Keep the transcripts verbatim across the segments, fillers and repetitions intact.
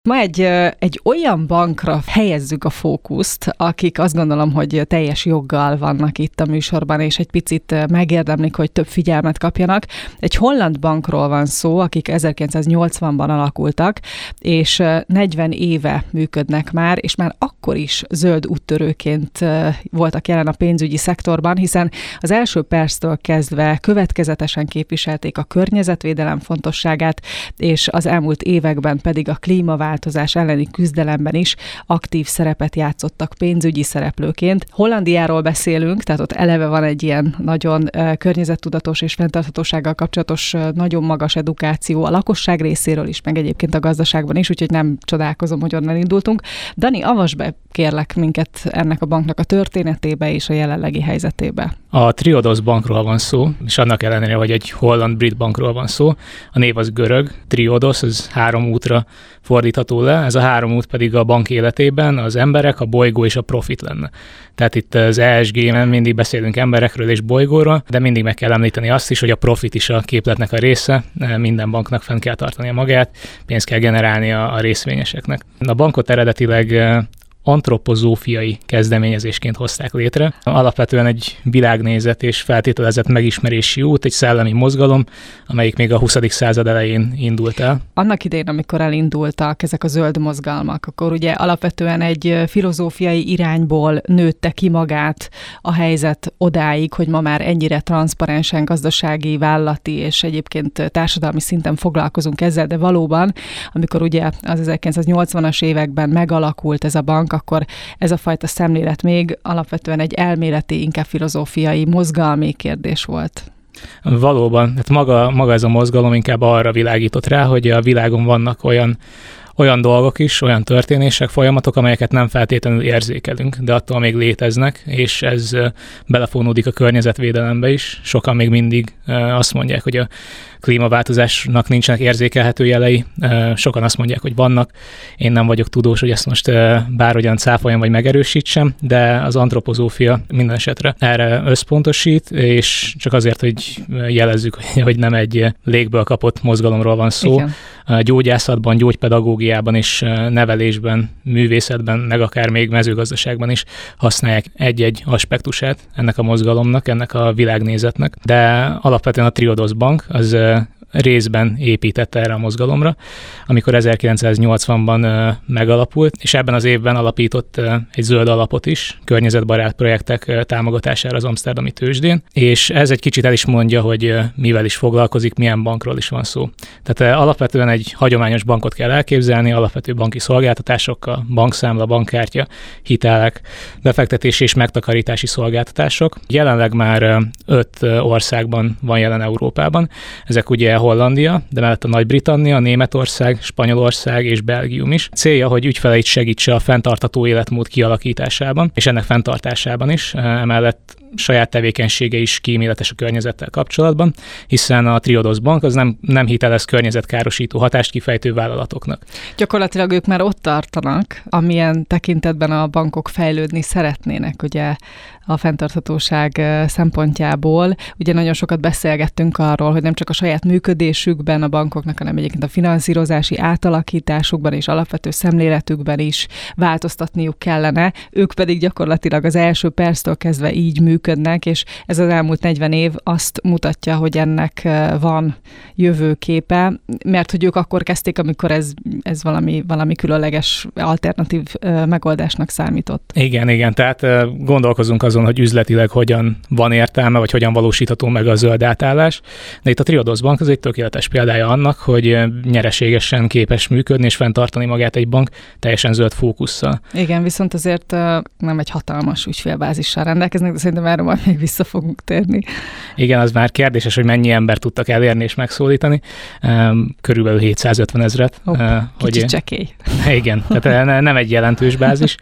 Ma egy, egy olyan bankra helyezzük a fókuszt, akik azt gondolom, hogy teljes joggal vannak itt a műsorban, és egy picit megérdemlik, hogy több figyelmet kapjanak. Egy holland bankról van szó, akik ezerkilencszáznyolcvanban alakultak, és negyven éve működnek már, és már akkor is zöld úttörőként voltak jelen a pénzügyi szektorban, hiszen az első perctől kezdve következetesen képviselték a környezetvédelem fontosságát, és az elmúlt években pedig a klímaváltozás változás elleni küzdelemben is aktív szerepet játszottak pénzügyi szereplőként. Hollandiáról beszélünk, tehát ott eleve van egy ilyen nagyon uh, környezettudatos és fenntarthatósággal kapcsolatos uh, nagyon magas edukáció a lakosság részéről is, meg egyébként a gazdaságban is, úgyhogy nem csodálkozom, hogy onnan indultunk. Dani, avasd be kérlek minket ennek a banknak a történetébe és a jelenlegi helyzetébe. A Triodos bankról van szó, és annak ellenére, hogy egy holland-brit bankról van szó. A név az görög, Triodos, ez három útra fordítható le, ez a három út pedig a bank életében az emberek, a bolygó és a profit lenne. Tehát itt az E S G-ben mindig beszélünk emberekről és bolygóról, de mindig meg kell említeni azt is, hogy a profit is a képletnek a része, minden banknak fenn kell tartania magát, pénzt kell generálni a, a részvényeseknek. A bankot eredetileg antropozófiai kezdeményezésként hozták létre. Alapvetően egy világnézet és feltételezett megismerési út, egy szellemi mozgalom, amelyik még a huszadik század elején indult el. Annak idején, amikor elindultak ezek a zöld mozgalmak, akkor ugye alapvetően egy filozófiai irányból nőtte ki magát a helyzet odáig, hogy ma már ennyire transzparensen gazdasági, vállalati és egyébként társadalmi szinten foglalkozunk ezzel, de valóban, amikor ugye az ezerkilencszáznyolcvanas években megalakult ez a bank, akkor ez a fajta szemlélet még alapvetően egy elméleti, inkább filozófiai, mozgalmi kérdés volt. Valóban, hát maga, maga ez a mozgalom inkább arra világított rá, hogy a világon vannak olyan olyan dolgok is, olyan történések, folyamatok, amelyeket nem feltétlenül érzékelünk, de attól még léteznek, és ez belefonódik a környezetvédelembe is. Sokan még mindig azt mondják, hogy a klímaváltozásnak nincsenek érzékelhető jelei, sokan azt mondják, hogy vannak. Én nem vagyok tudós, hogy ezt most bárhogyan cáfoljam vagy megerősítsem, de az antropozófia minden esetre erre összpontosít, és csak azért, hogy jelezzük, hogy nem egy légből kapott mozgalomról van szó. Igen. Gyógyászatban, gyógypedagógiában és nevelésben, művészetben, meg akár még mezőgazdaságban is használják egy-egy aspektusát ennek a mozgalomnak, ennek a világnézetnek. De alapvetően a Triodos Bank az részben épített erre a mozgalomra, amikor ezerkilencszáznyolcvanban uh, megalapult, és ebben az évben alapított uh, egy zöld alapot is, környezetbarát projektek uh, támogatására az amszterdami tőzsdén, és ez egy kicsit el is mondja, hogy uh, mivel is foglalkozik, milyen bankról is van szó. Tehát uh, alapvetően egy hagyományos bankot kell elképzelni, alapvető banki szolgáltatásokkal, bankszámla, bankkártya, hitelek, befektetési és megtakarítási szolgáltatások. Jelenleg már uh, öt uh, országban van jelen Európában. Ezek ugye Hollandia, de mellett a Nagy-Britannia, Németország, Spanyolország és Belgium is. Célja, hogy ügyfeleit segítse a fenntartható életmód kialakításában, és ennek fenntartásában is. Emellett saját tevékenysége is kíméletes a környezettel kapcsolatban, hiszen a Triodos Bank az nem, nem hitelez környezetkárosító hatást kifejtő vállalatoknak. Gyakorlatilag ők már ott tartanak, amilyen tekintetben a bankok fejlődni szeretnének, ugye a fenntarthatóság szempontjából. Ugye nagyon sokat beszélgettünk arról, hogy nem csak a saját működésükben a bankoknak, hanem egyébként a finanszírozási átalakításukban és alapvető szemléletükben is változtatniuk kellene. Ők pedig gyakorlatilag az első perctől kezdve így működnek, és ez az elmúlt negyven év azt mutatja, hogy ennek van jövőképe, mert hogy ők akkor kezdték, amikor ez, ez valami, valami különleges alternatív megoldásnak számított. Igen, igen, tehát gondolkozunk azon, hogy üzletileg hogyan van értelme, vagy hogyan valósítható meg a zöld átállás. De itt a Triodos Bank az egy tökéletes példája annak, hogy nyereségesen képes működni és fenntartani magát egy bank teljesen zöld fókusszal. Igen, viszont azért nem egy hatalmas ügyfélbázissal rendelkeznek, de szerintem erre majd még vissza fogunk térni. Igen, az már kérdéses, hogy mennyi embert tudtak elérni és megszólítani. Körülbelül hétszázötven ezret. Hopp, hogy kicsit csekély. Igen, tehát nem egy jelentős bázis,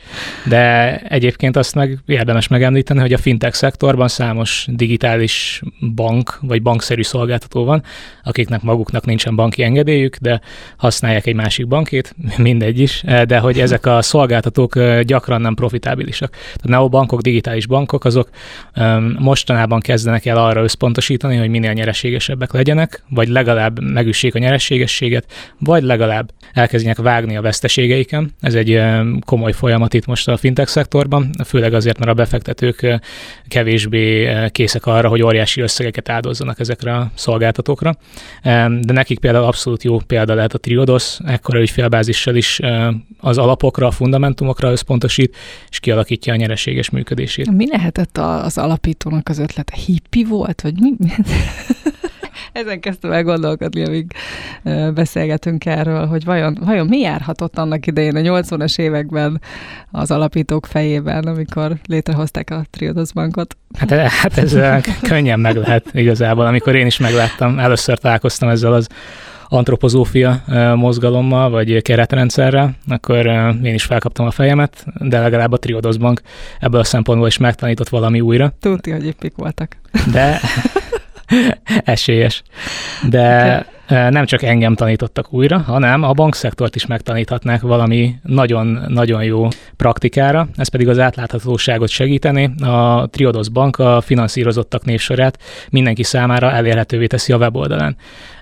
de egyébként azt meg érdemes megemlíteni, hogy a fintech szektorban számos digitális bank vagy bankszerű szolgáltató van, akiknek maguknak nincsen banki engedélyük, de használják egy másik bankét, mindegy is, de hogy ezek a szolgáltatók gyakran nem profitábilisak. A neobankok, digitális bankok, azok mostanában kezdenek el arra összpontosítani, hogy minél nyereségesebbek legyenek, vagy legalább megüssék a nyereségességet, vagy legalább elkezdjenek vágni a veszteségeiken. Ez egy komoly folyamat itt most a fintech szektorban, főleg azért, mert a befektetők kevésbé készek arra, hogy óriási összegeket áldozzanak ezekre a szolgáltatókra. De nekik például abszolút jó példa lehet a Triodos, ekkora ügyfélbázissal is az alapokra, a fundamentumokra összpontosít, és kialakítja a nyereséges működését. Mi lehetett az alapítónak az ötlete? Hippi volt, vagy mi? Ezen kezdtem el gondolkodni, amíg beszélgetünk erről, hogy vajon, vajon mi járhatott annak idején a nyolcvanas években az alapítók fejében, amikor létrehozták a Triodos bankot? Hát, hát ez könnyen meg lehet igazából. Amikor én is megláttam, először találkoztam ezzel az antropozófia mozgalommal, vagy keretrendszerrel, akkor én is felkaptam a fejemet, de legalább a Triodos bank ebből a szempontból is megtanított valami újra. Tudti, hogy éppik voltak. De esélyes. De nem csak engem tanítottak újra, hanem a bankszektort is megtaníthatnák valami nagyon-nagyon jó praktikára, ez pedig az átláthatóságot segíteni. A Triodos bank a finanszírozottak névsorát mindenki számára elérhetővé teszi a weboldalán.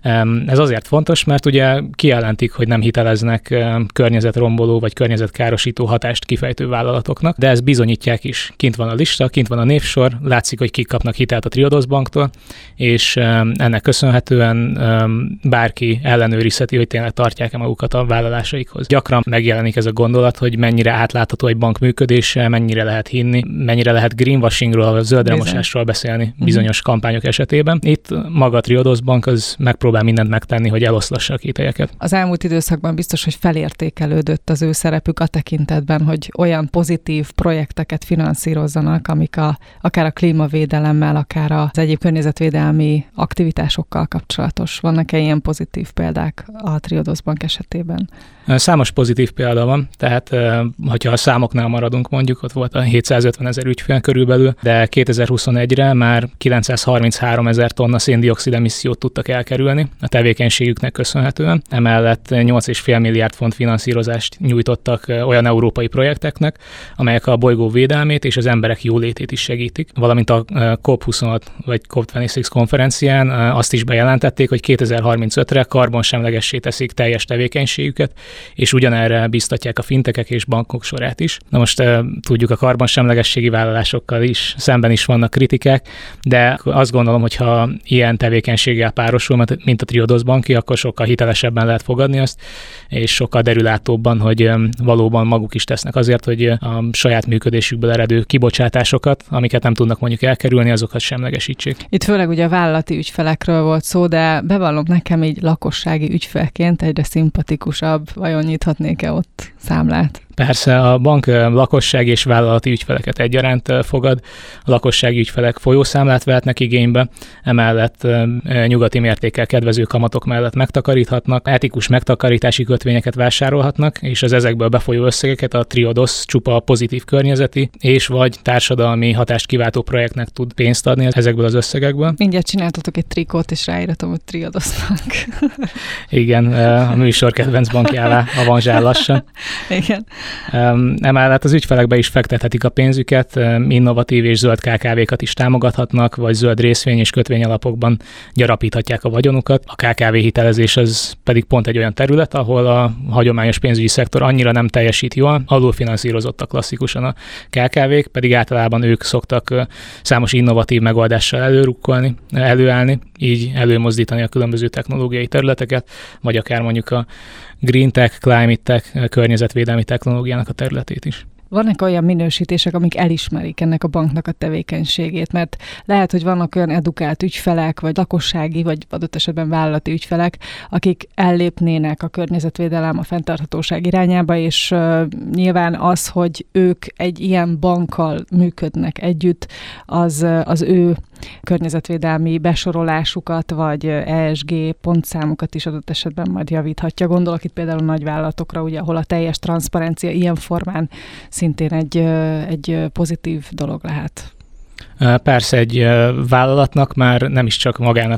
Ez azért fontos, mert ugye kijelentik, hogy nem hiteleznek környezetromboló vagy környezetkárosító hatást kifejtő vállalatoknak, de ezt bizonyítják is. Kint van a lista, kint van a névsor, látszik, hogy kik kapnak hitelt a Triodos banktól, és ennek köszönhetően bárki ellenőrizheti, hogy tényleg tartják-e magukat a vállalásaikhoz. Gyakran megjelenik ez a gondolat, hogy mennyire átlátható egy bank működése, mennyire lehet hinni, mennyire lehet greenwashingról, vagy zöldremosásról beszélni bizonyos uh-huh. kampányok esetében. Itt maga a Triodos bank az megpróbál mindent megtenni, hogy eloszlassa a kételyeket. Az elmúlt időszakban biztos, hogy felértékelődött az ő szerepük a tekintetben, hogy olyan pozitív projekteket finanszírozzanak, amik a, akár a klímavédelemmel, akár az egyéb környezetvédelmi aktivitásokkal kapcsolatos. Vannak-e ilyen pozitív példák a Triodos bank esetében? Számos pozitív példa van, tehát hogyha a számoknál maradunk mondjuk, ott volt a hétszázötven ezer ügyfél körülbelül, de kétezer-huszonegyre már kilencszázharminchárom ezer tonna széndioxid emissziót tudtak elkerülni a tevékenységüknek köszönhetően. Emellett nyolc egész öt milliárd font finanszírozást nyújtottak olyan európai projekteknek, amelyek a bolygó védelmét és az emberek jólétét is segítik, valamint a kop huszonhat vagy kop huszonhat konferencián azt is bejelentették, hogy kétezer-harmincötre karbonsemlegessé teszik teljes tevékenységüket, és ugyanerre biztatják a fintekek és bankok sorát is. Na most uh, tudjuk, a karbonsemlegességi vállalásokkal is szemben is vannak kritikák, de azt gondolom, hogy ha ilyen tevékenységgel párosul, mint a Triodos banki, akkor sokkal hitelesebben lehet fogadni azt, és sokkal derülátóbban, hogy um, valóban maguk is tesznek azért, hogy a saját működésükből eredő kibocsátásokat, amiket nem tudnak mondjuk elkerülni, azokat semlegesítsék. Itt főleg ugye a vállalati ügyfelekről volt szó, de bevallom, nekem így lakossági ügyfelként egyre szimpatikusabb. Vajon nyithatnék-e ott számlát? Persze, a bank lakossági és vállalati ügyfeleket egyaránt fogad. A lakossági ügyfelek folyószámlát vehetnek igénybe, emellett nyugati mértékkel kedvező kamatok mellett megtakaríthatnak, etikus megtakarítási kötvényeket vásárolhatnak, és az ezekből befolyó összegeket a Triodos csupa pozitív környezeti és vagy társadalmi hatást kiváltó projektnek tud pénzt adni ezekből az összegekből. Mindjárt csináltatok egy trikót, és ráíratom, hogy Triodos bank. Igen, a műsor kedvenc bankjává avanzsál lassan. Igen. Emellett az ügyfelekbe is fektethetik a pénzüket, innovatív és zöld ká ká vékat is támogathatnak, vagy zöld részvény és kötvényalapokban gyarapíthatják a vagyonukat. A ká ká vé hitelezés az pedig pont egy olyan terület, ahol a hagyományos pénzügyi szektor annyira nem teljesít jól, alulfinanszírozottak klasszikusan a ká ká vék, pedig általában ők szoktak számos innovatív megoldással előrukkolni, előállni, így előmozdítani a különböző technológiai területeket, vagy akár mondjuk a green tech, climate tech, környezetvédelmi technológiának a területét is. Vannak olyan minősítések, amik elismerik ennek a banknak a tevékenységét, mert lehet, hogy vannak olyan edukált ügyfelek, vagy lakossági, vagy adott esetben vállalati ügyfelek, akik ellépnének a környezetvédelem, a fenntarthatóság irányába, és uh, nyilván az, hogy ők egy ilyen bankkal működnek együtt, az, az ő környezetvédelmi besorolásukat, vagy E S G pontszámukat is adott esetben majd javíthatja. Gondolok itt például a nagyvállalatokra, ugye, ahol a teljes transzparencia ilyen formán szintén egy, egy pozitív dolog lehet. Persze egy vállalatnak már nem is csak magának a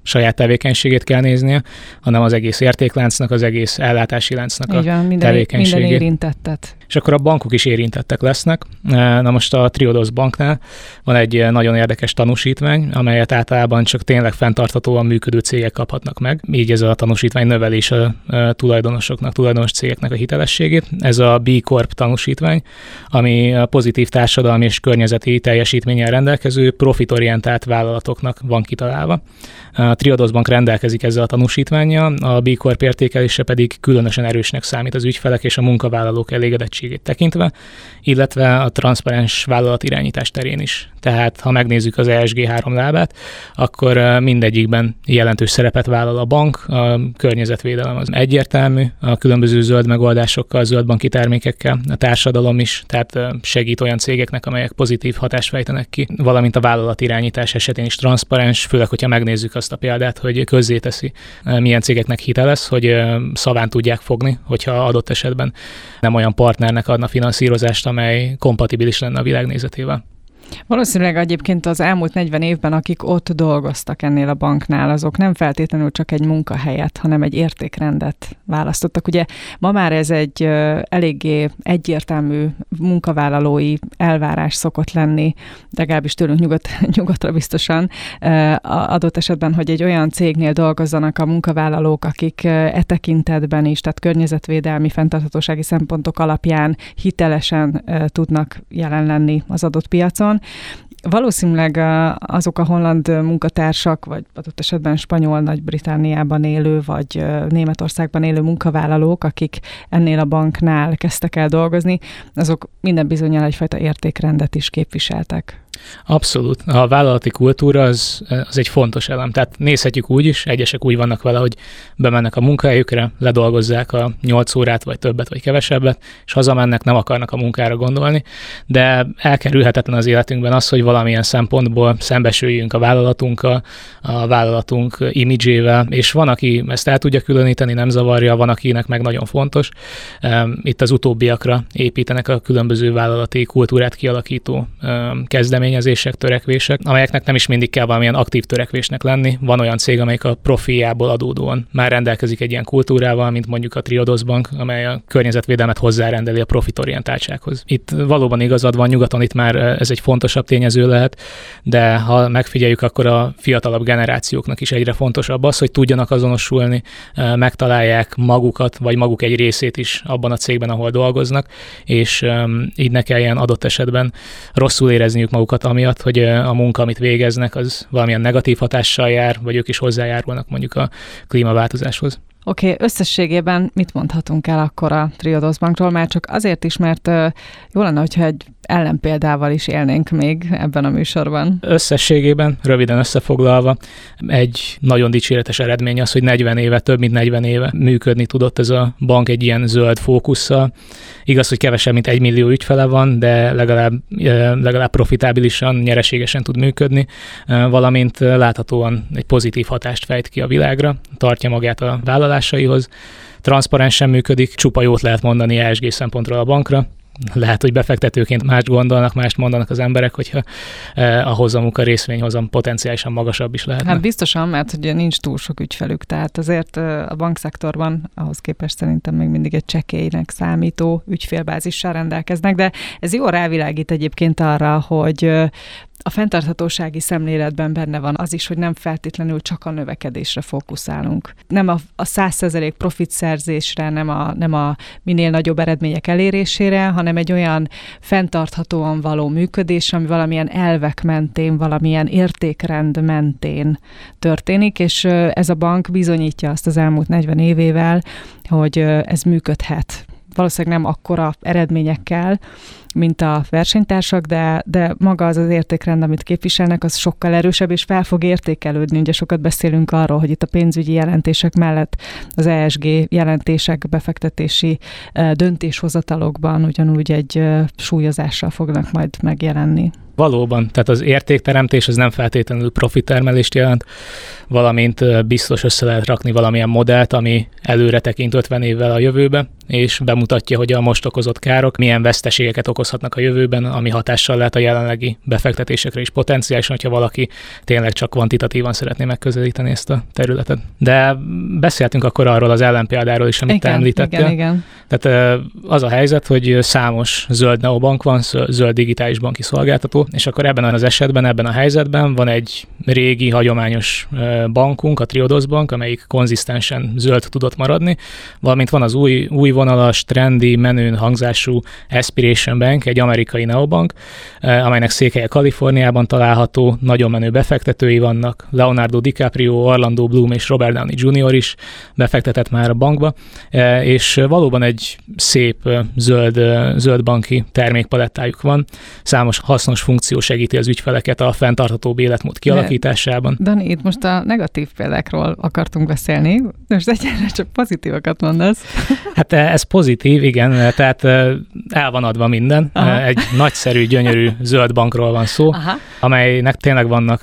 saját tevékenységét kell néznie, hanem az egész értékláncnak, az egész ellátási láncnak a van, minden, tevékenységét. Minden érintettet. És akkor a bankok is érintettek lesznek. Na most a Triodos Banknál van egy nagyon érdekes tanúsítvány, amelyet általában csak tényleg fenntarthatóan működő cégek kaphatnak meg. Így ez a tanúsítvány növelés a tulajdonosoknak, tulajdonos cégeknek a hitelességét. Ez a B Corp tanúsítvány, ami a pozitív társadalmi és környezeti teljesítménnyel rendelkező profitorientált vállalatoknak van kitalálva. A Triodos Bank rendelkezik ezzel a tanúsítvánnyal, a B Corp értékelése pedig különösen erősnek számít az ügyfelek és a munkavállalók elégedettségét tekintve, illetve a transzparens vállalatirányítás terén is. Tehát, ha megnézzük az E S G három lábát, akkor mindegyikben jelentős szerepet vállal a bank, a környezetvédelem az egyértelmű, a különböző zöld megoldásokkal, zöld banki termékekkel, a társadalom is, tehát segít olyan cégeknek, amelyek pozitív hatást fejtenek ki, valamint a vállalatirányítás esetén is transzparens, főleg, hogyha megnézzük azt a példát, hogy közzéteszi, milyen cégeknek hitelez, hogy szaván tudják fogni, hogyha adott esetben nem olyan partnernek adna finanszírozást, amely kompatibilis lenne a világnézetével. Valószínűleg egyébként az elmúlt negyven évben, akik ott dolgoztak ennél a banknál, azok nem feltétlenül csak egy munkahelyet, hanem egy értékrendet választottak. Ugye ma már ez egy eléggé egyértelmű munkavállalói elvárás szokott lenni, legalábbis tőlünk nyugat, nyugatra biztosan, adott esetben, hogy egy olyan cégnél dolgozzanak a munkavállalók, akik e tekintetben is, tehát környezetvédelmi, fenntarthatósági szempontok alapján hitelesen tudnak jelen lenni az adott piacon. Valószínűleg azok a holland munkatársak, vagy adott esetben spanyol, Nagy-Britanniában élő, vagy Németországban élő munkavállalók, akik ennél a banknál kezdtek el dolgozni, azok minden bizonnyal egyfajta értékrendet is képviseltek. Abszolút. A vállalati kultúra az, az egy fontos elem. Tehát nézhetjük úgy is, egyesek úgy vannak vele, hogy bemennek a munkahelyükre, ledolgozzák a nyolc órát, vagy többet, vagy kevesebbet, és hazamennek, nem akarnak a munkára gondolni, de elkerülhetetlen az életünkben az, hogy valamilyen szempontból szembesüljünk a vállalatunkkal, a vállalatunk imidzsével, és van, aki ezt el tudja különíteni, nem zavarja, van, akinek meg nagyon fontos. Itt az utóbbiakra építenek a különböző vállalati kultúrát kialakító kezdeményezések, törekvések, amelyeknek nem is mindig kell valamilyen aktív törekvésnek lenni. Van olyan cég, amelyik a profiából adódóan már rendelkezik egy ilyen kultúrával, mint mondjuk a Triodos Bank, amely a környezetvédelmet hozzárendeli a profitorientáltsághoz. Itt valóban igazad van, nyugaton itt már ez egy fontosabb tényező lehet, de ha megfigyeljük, akkor a fiatalabb generációknak is egyre fontosabb az, hogy tudjanak azonosulni, megtalálják magukat, vagy maguk egy részét is abban a cégben, ahol dolgoznak, és így ne kelljen adott esetben rosszul érezniük magukat amiatt, hogy a munka, amit végeznek, az valamilyen negatív hatással jár, vagy ők is hozzájárulnak mondjuk a klímaváltozáshoz. Oké, okay, összességében mit mondhatunk el akkor a Triodos Bankról? Már csak azért is, mert uh, jó lenne, hogyha egy ellenpéldával is élnénk még ebben a műsorban. Összességében, röviden összefoglalva, egy nagyon dicséretes eredmény az, hogy negyven éve, több mint negyven éve működni tudott ez a bank egy ilyen zöld fókusszal. Igaz, hogy kevesebb, mint egy millió ügyfele van, de legalább, legalább profitábilisan, nyereségesen tud működni, valamint láthatóan egy pozitív hatást fejt ki a világra, tartja magát a vállalásaihoz, transzparensen működik, csupa jót lehet mondani E S G szempontról a bankra. Lehet, hogy befektetőként mást gondolnak, mást mondanak az emberek, hogyha eh, a hozamuk, a részvényhozam potenciálisan magasabb is lehetne. Hát biztosan, mert ugye nincs túl sok ügyfelük, tehát azért a bankszektorban ahhoz képest szerintem még mindig egy csekélynek számító ügyfélbázissal rendelkeznek, de ez jó rávilágít egyébként arra, hogy a fenntarthatósági szemléletben benne van az is, hogy nem feltétlenül csak a növekedésre fókuszálunk. Nem a száz százalék profitszerzésre, nem a, nem a minél nagyobb eredmények elérésére, hanem egy olyan fenntarthatóan való működés, ami valamilyen elvek mentén, valamilyen értékrend mentén történik, és ez a bank bizonyítja azt az elmúlt negyven évével, hogy ez működhet. Valószínűleg nem akkora eredményekkel, mint a versenytársak, de, de maga az az értékrend, amit képviselnek, az sokkal erősebb, és fel fog értékelődni. Ugye sokat beszélünk arról, hogy itt a pénzügyi jelentések mellett az E S G jelentések, befektetési döntéshozatalokban ugyanúgy egy súlyozással fognak majd megjelenni. Valóban, tehát az értékteremtés az nem feltétlenül profittermelést jelent, valamint biztos össze lehet rakni valamilyen modellt, ami előre tekint ötven évvel a jövőbe, és bemutatja, hogy a most okozott károk milyen veszteségeket okoz hozhatnak a jövőben, ami hatással lehet a jelenlegi befektetésekre is potenciálisan, hogyha valaki tényleg csak kvantitatívan szeretné megközelíteni ezt a területet. De beszéltünk akkor arról az ellenpéldáról is, amit igen, te említettél. Igen, igen. Tehát az a helyzet, hogy számos zöld neobank van, zöld digitális banki szolgáltató, és akkor ebben az esetben, ebben a helyzetben van egy régi, hagyományos bankunk, a Triodos Bank, amelyik konzisztensen zöld tudott maradni, valamint van az új, új vonalas, trendi, menőn hangzású Aspiration Bank, egy amerikai neobank, amelynek székhelye Kaliforniában található, nagyon menő befektetői vannak, Leonardo DiCaprio, Orlando Bloom és Robert Downey junior is befektetett már a bankba, és valóban egy szép zöld, zöld banki termékpalettájuk van. Számos hasznos funkció segíti az ügyfeleket a fenntarthatóbb életmód kialakításában. Dani, itt most a negatív példákról akartunk beszélni, most egyáltalán csak pozitívakat mondasz. Hát ez pozitív, igen, tehát el van adva minden. Aha. Egy nagyszerű, gyönyörű zöld bankról van szó, aha, amelynek tényleg vannak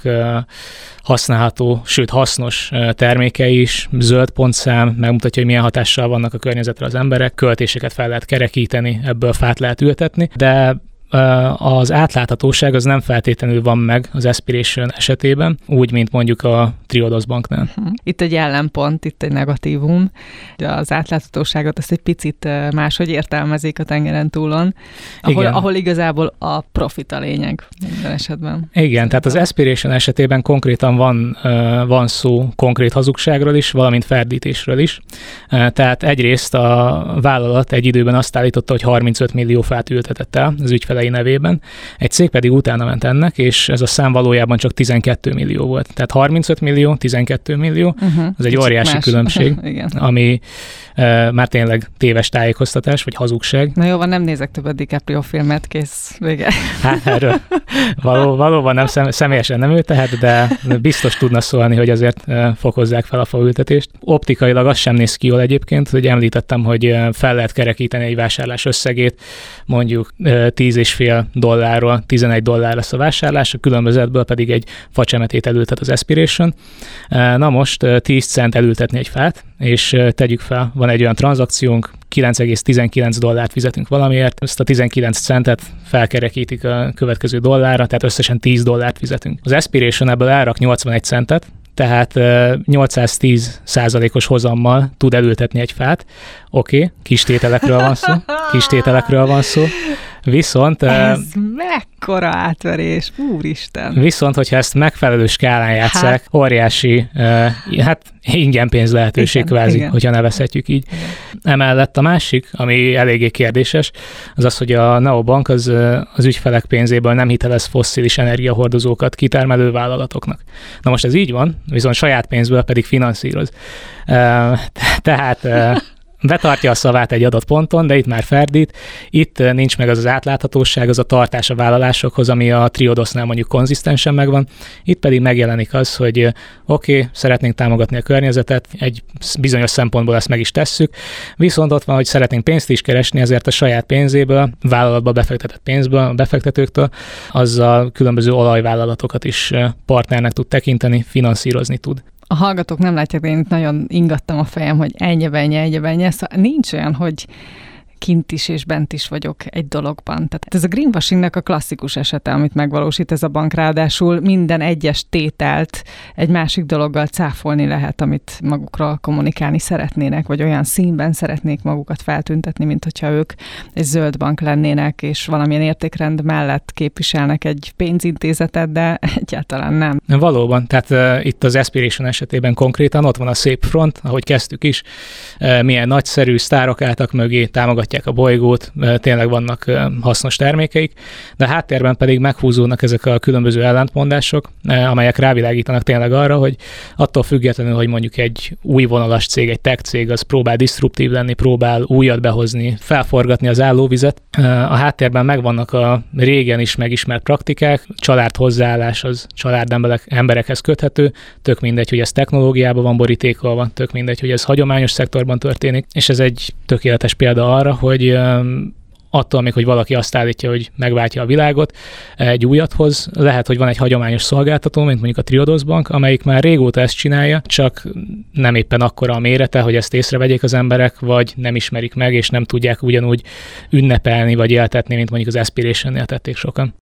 használható, sőt hasznos termékei is, zöld pontszám, megmutatja, hogy milyen hatással vannak a környezetre az emberek, költéseket fel lehet kerekíteni, ebből fát lehet ültetni, de az átláthatóság az nem feltétlenül van meg az Aspiration esetében, úgy, mint mondjuk a Triodos Banknál. Itt egy ellenpont, itt egy negatívum. Az átláthatóságot azt egy picit máshogy értelmezik a tengeren túlon, ahol, ahol igazából a profit a lényeg minden esetben. Igen, tehát az Aspiration esetében konkrétan van, van szó konkrét hazugságról is, valamint ferdítésről is. Tehát egyrészt a vállalat egy időben azt állította, hogy harmincöt millió fát ültetett el az ügyfele nevében. Egy cég pedig utána ment ennek, és ez a szám valójában csak tizenkét millió volt. Tehát harmincöt millió, tizenkét millió, uh-huh. az egy óriási más különbség, ami uh, már tényleg téves tájékoztatás, vagy hazugság. Na jó, van, nem nézek többet DiCaprio filmet, kész, vége. Hát erről való, valóban nem szem, személyesen nem ő tehet, de biztos tudna szólni, hogy azért uh, fokozzák fel a faültetést. Optikailag az sem néz ki jól egyébként, hogy említettem, hogy fel lehet kerekíteni egy vásárlás összegét, mondjuk uh, tíz és fél dollárról tizenegy dollár lesz a vásárlás, a különbözetből pedig egy facsemetét elültet az Aspiration. Na most tíz cent elültetni egy fát, és tegyük fel, van egy olyan tranzakciónk, kilenc egész tizenkilenc dollárt fizetünk valamiért, ezt a tizenkilenc centet felkerekítik a következő dollárra, tehát összesen tíz dollárt fizetünk. Az Aspiration ebből elrak nyolcvanegy centet, tehát nyolcszáztíz százalékos hozammal tud elültetni egy fát. Oké, okay, kis tételekről van szó, kis tételekről van szó. Viszont... Ez mekkora átverés, úristen! Viszont, hogyha ezt megfelelő skálán játsszák, hát, óriási, uh, hát ingyen pénz lehetőség igen, kvázi, igen. hogyha nevezhetjük így. Igen. Emellett a másik, ami eléggé kérdéses, az az, hogy a neobank az, az ügyfelek pénzéből nem hitelez fosszilis energiahordozókat kitermelő vállalatoknak. Na most ez így van, viszont saját pénzből pedig finanszíroz. Uh, tehát... Uh, betartja a szavát egy adott ponton, de itt már ferdít. Itt nincs meg az az átláthatóság, az a tartás a vállalásokhoz, ami a Triodosnál mondjuk konzisztensen megvan. Itt pedig megjelenik az, hogy oké, okay, szeretnénk támogatni a környezetet, egy bizonyos szempontból ezt meg is tesszük, viszont ott van, hogy szeretnénk pénzt is keresni, ezért a saját pénzéből, vállalatba befektetett pénzből, a befektetőktől, azzal különböző olajvállalatokat is partnernek tud tekinteni, finanszírozni tud. A hallgatók nem látják, de én itt nagyon ingattam a fejem, hogy ennyi, ennyi, ennyi, ennyi. Szóval nincs olyan, hogy kint is és bent is vagyok egy dologban. Tehát ez a greenwashingnek a klasszikus esete, amit megvalósít ez a bank, ráadásul minden egyes tételt egy másik dologgal cáfolni lehet, amit magukról kommunikálni szeretnének, vagy olyan színben szeretnék magukat feltüntetni, mint hogyha ők egy zöld bank lennének, és valamilyen értékrend mellett képviselnek egy pénzintézetet, de egyáltalán nem. Valóban, tehát uh, itt az Aspiration esetében konkrétan ott van a szép front, ahogy kezdtük is, uh, milyen nagyszerű sztárok álltak mögé, támogatják a bolygót, tényleg vannak hasznos termékeik, de a háttérben pedig meghúzódnak ezek a különböző ellentmondások, amelyek rávilágítanak tényleg arra, hogy attól függetlenül, hogy mondjuk egy új vonalas cég, egy tech cég, az próbál disztruptív lenni, próbál újat behozni, felforgatni az állóvizet. A háttérben megvannak a régen is megismert praktikák, család hozzáállás az család emberekhez köthető, tök mindegy, hogy ez technológiában van borítékolva, tök mindegy, hogy ez hagyományos szektorban történik, és ez egy tökéletes példa arra, hogy attól még, hogy valaki azt állítja, hogy megváltja a világot, egy újat hoz. Lehet, hogy van egy hagyományos szolgáltató, mint mondjuk a Triodos Bank, amelyik már régóta ezt csinálja, csak nem éppen akkora a mérete, hogy ezt észrevegyék az emberek, vagy nem ismerik meg, és nem tudják ugyanúgy ünnepelni, vagy éltetni, mint mondjuk az Aspiration-nél tették sokan.